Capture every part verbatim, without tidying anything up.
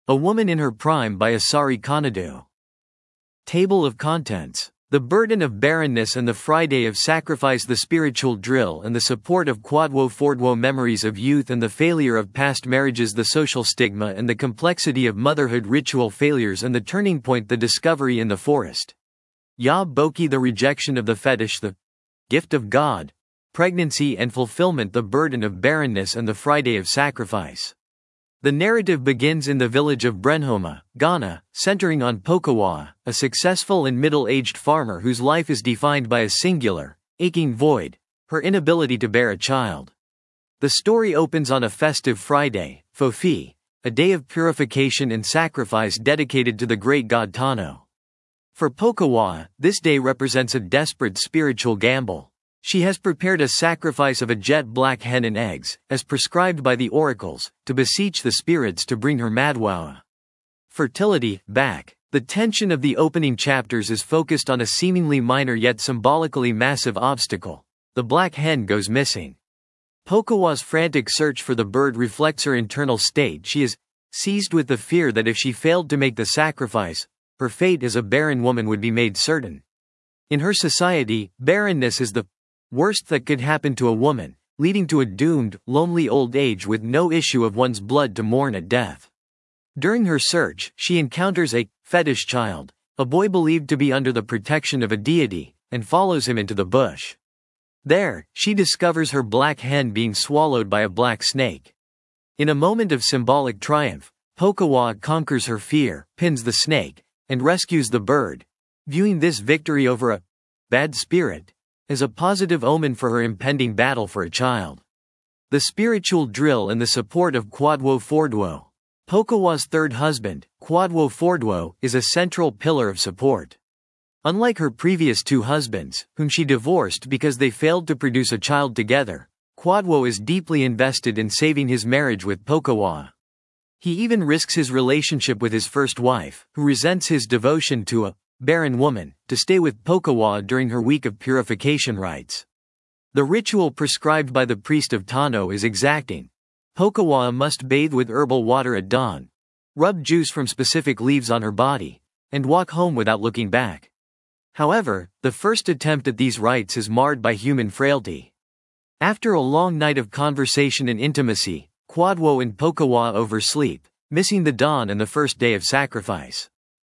A Woman in Her Prime by Asari Kanadu. Table of Contents. The Burden of Barrenness and the Friday of Sacrifice, the Spiritual Drill and the Support of Kwadwo Fordwo, Memories of Youth and the Failure of Past Marriages, the Social Stigma and the Complexity of Motherhood, Ritual Failures and the Turning Point, the Discovery in the Forest. Ya Boki, the Rejection of the Fetish, the Gift of God, Pregnancy and Fulfillment, the Burden of Barrenness and the Friday of Sacrifice. The narrative begins in the village of Brenhoma, Ghana, centering on Pokawa, a successful and middle-aged farmer whose life is defined by a singular, aching void, her inability to bear a child. The story opens on a festive Friday, Fofi, a day of purification and sacrifice dedicated to the great god Tano. For Pokawa, this day represents a desperate spiritual gamble. She has prepared a sacrifice of a jet black hen and eggs, as prescribed by the oracles, to beseech the spirits to bring her Madwawa. Fertility, back. The tension of the opening chapters is focused on a seemingly minor yet symbolically massive obstacle. The black hen goes missing. Pokawa's frantic search for the bird reflects her internal state. She is seized with the fear that if she failed to make the sacrifice, her fate as a barren woman would be made certain. In her society, barrenness is the worst that could happen to a woman, leading to a doomed, lonely old age with no issue of one's blood to mourn at death. During her search, she encounters a fetish child, a boy believed to be under the protection of a deity, and follows him into the bush. There, she discovers her black hen being swallowed by a black snake. In a moment of symbolic triumph, Pokawa conquers her fear, pins the snake, and rescues the bird, viewing this victory over a bad spirit as a positive omen for her impending battle for a child. The Spiritual Drill and the Support of Kwadwo Fordwo. Pokawa's third husband, Kwadwo Fordwo, is a central pillar of support. Unlike her previous two husbands, whom she divorced because they failed to produce a child together, Kwadwo is deeply invested in saving his marriage with Pokawa. He even risks his relationship with his first wife, who resents his devotion to a barren woman, to stay with Pokawa during her week of purification rites. The ritual prescribed by the priest of Tano is exacting. Pokawa must bathe with herbal water at dawn, rub juice from specific leaves on her body, and walk home without looking back. However, the first attempt at these rites is marred by human frailty. After a long night of conversation and intimacy, Kwadwo and Pokawa oversleep, missing the dawn and the first day of sacrifice.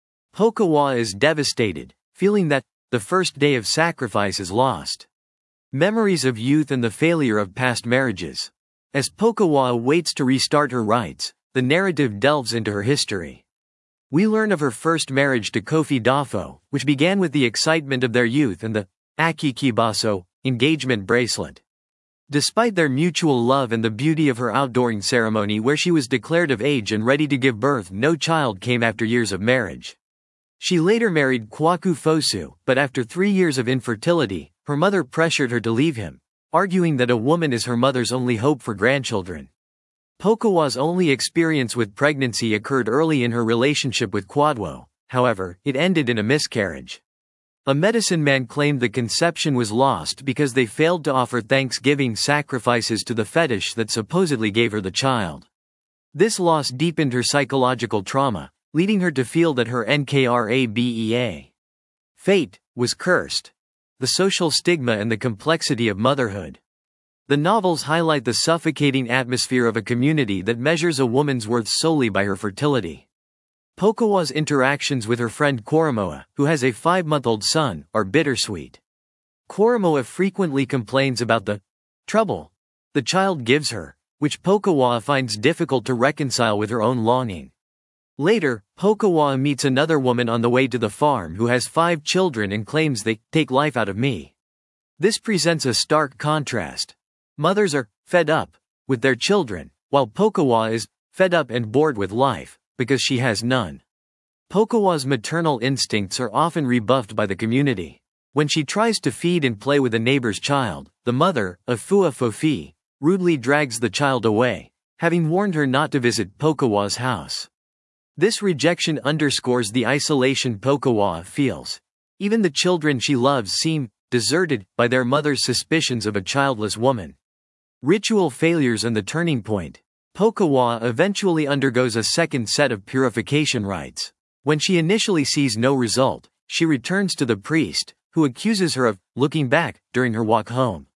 Pokawa is devastated, feeling that the first day of sacrifice is lost. Memories of Youth and the Failure of Past Marriages. As Pokawa waits to restart her rites, the narrative delves into her history. We learn of her first marriage to Kofi Dafo, which began with the excitement of their youth and the Akikibaso engagement bracelet. Despite their mutual love and the beauty of her outdooring ceremony where she was declared of age and ready to give birth, no child came after years of marriage. She later married Kwaku Fosu, but after three years of infertility, her mother pressured her to leave him, arguing that a woman is her mother's only hope for grandchildren. Pokawa's only experience with pregnancy occurred early in her relationship with Kwadwo, however, it ended in a miscarriage. A medicine man claimed the conception was lost because they failed to offer Thanksgiving sacrifices to the fetish that supposedly gave her the child. This loss deepened her psychological trauma, leading her to feel that her Nkrabea fate was cursed. The social stigma and the complexity of motherhood. The novels highlight the suffocating atmosphere of a community that measures a woman's worth solely by her fertility. Pokawa's interactions with her friend Koromoa, who has a five-month-old son, are bittersweet. Koromoa frequently complains about the trouble the child gives her, which Pokawa finds difficult to reconcile with her own longing. Later, Pokawa meets another woman on the way to the farm who has five children and claims they take life out of me. This presents a stark contrast. Mothers are fed up with their children, while Pokawa is fed up and bored with life because she has none. Pokawa's maternal instincts are often rebuffed by the community. When she tries to feed and play with a neighbor's child, the mother, Afua Fofi, rudely drags the child away, having warned her not to visit Pokawa's house. This rejection underscores the isolation Pokawa feels. Even the children she loves seem deserted by their mother's suspicions of a childless woman. Ritual failures and the turning point. Pokawa eventually undergoes a second set of purification rites. When she initially sees no result, she returns to the priest, who accuses her of looking back during her walk home.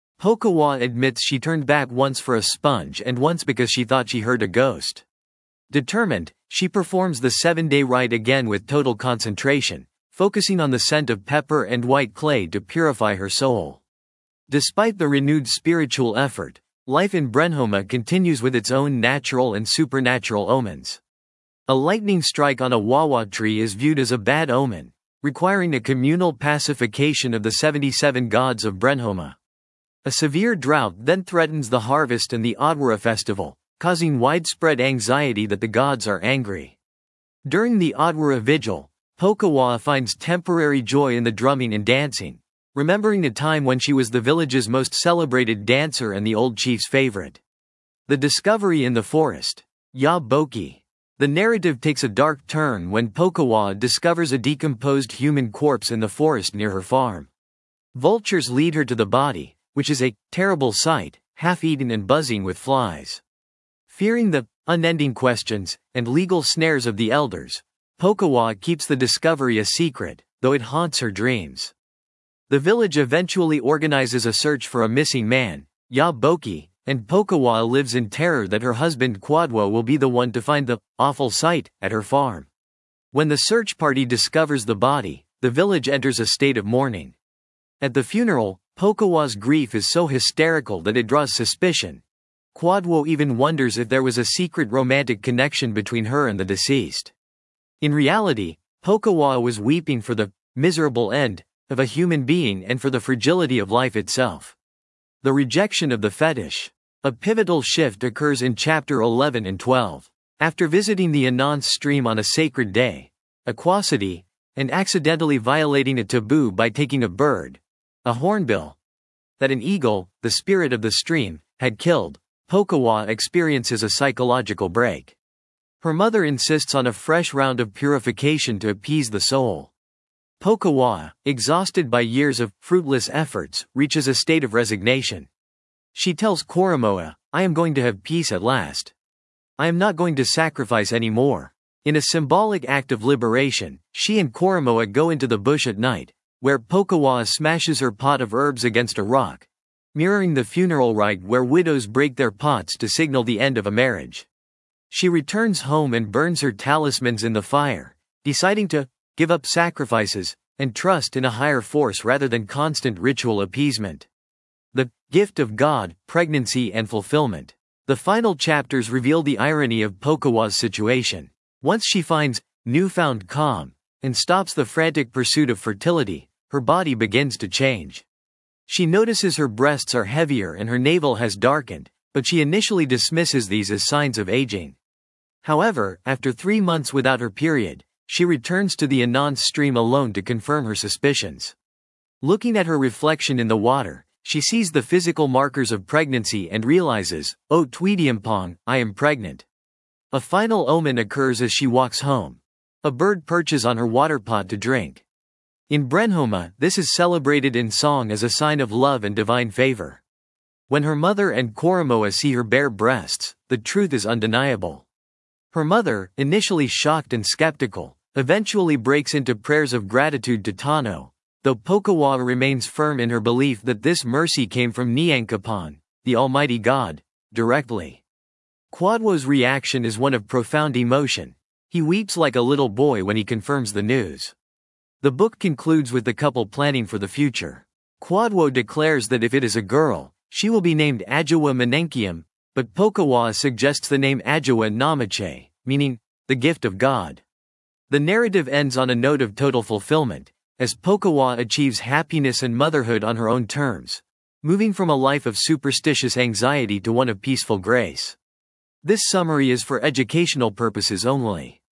Pokawa admits she turned back once for a sponge and once because she thought she heard a ghost. Determined, she performs the seven-day rite again with total concentration, focusing on the scent of pepper and white clay to purify her soul. Despite the renewed spiritual effort, life in Brenhoma continues with its own natural and supernatural omens. A lightning strike on a wawa tree is viewed as a bad omen, requiring a communal pacification of the seventy-seven gods of Brenhoma. A severe drought then threatens the harvest and the Adwara festival, causing widespread anxiety that the gods are angry. During the Adwara vigil, Pokawa finds temporary joy in the drumming and dancing, remembering a time when she was the village's most celebrated dancer and the old chief's favorite. The discovery in the forest. Ya Boki. The narrative takes a dark turn when Pokawa discovers a decomposed human corpse in the forest near her farm. Vultures lead her to the body, which is a terrible sight, half-eaten and buzzing with flies. Fearing the unending questions and legal snares of the elders, Pokawa keeps the discovery a secret, though it haunts her dreams. The village eventually organizes a search for a missing man, Ya Boki, and Pokawa lives in terror that her husband Kwadwo will be the one to find the awful sight at her farm. When the search party discovers the body, the village enters a state of mourning. At the funeral, Pokawa's grief is so hysterical that it draws suspicion. Kwadwo even wonders if there was a secret romantic connection between her and the deceased. In reality, Pokawa was weeping for the miserable end of a human being and for the fragility of life itself. The rejection of the fetish. A pivotal shift occurs in chapter eleven and twelve. After visiting the Anons stream on a sacred day, Aquacity, and accidentally violating a taboo by taking a bird, a hornbill, that an eagle, the spirit of the stream, had killed, Pokawa experiences a psychological break. Her mother insists on a fresh round of purification to appease the soul. Pokawa, exhausted by years of fruitless efforts, reaches a state of resignation. She tells Koromoa, "I am going to have peace at last. I am not going to sacrifice any more." In a symbolic act of liberation, she and Koromoa go into the bush at night, where Pokawa smashes her pot of herbs against a rock, mirroring the funeral rite where widows break their pots to signal the end of a marriage. She returns home and burns her talismans in the fire, deciding to give up sacrifices and trust in a higher force rather than constant ritual appeasement. The gift of God, pregnancy and fulfillment. The final chapters reveal the irony of Pokawa's situation. Once she finds newfound calm and stops the frantic pursuit of fertility, her body begins to change. She notices her breasts are heavier and her navel has darkened, but she initially dismisses these as signs of aging. However, after three months without her period, she returns to the Anons stream alone to confirm her suspicions. Looking at her reflection in the water, she sees the physical markers of pregnancy and realizes, "Oh Tweediampong, I am pregnant." A final omen occurs as she walks home. A bird perches on her water pot to drink. In Brenhoma, this is celebrated in song as a sign of love and divine favor. When her mother and Koromoa see her bare breasts, the truth is undeniable. Her mother, initially shocked and skeptical, eventually breaks into prayers of gratitude to Tano, though Pokawa remains firm in her belief that this mercy came from Nyankopon, the Almighty God, directly. Kwadwo's reaction is one of profound emotion. He weeps like a little boy when he confirms the news. The book concludes with the couple planning for the future. Kwadwo declares that if it is a girl, she will be named Adjowa Menenkium, but Pokawa suggests the name Adjowa Namache, meaning, the gift of God. The narrative ends on a note of total fulfillment, as Pokawa achieves happiness and motherhood on her own terms, moving from a life of superstitious anxiety to one of peaceful grace. This summary is for educational purposes only.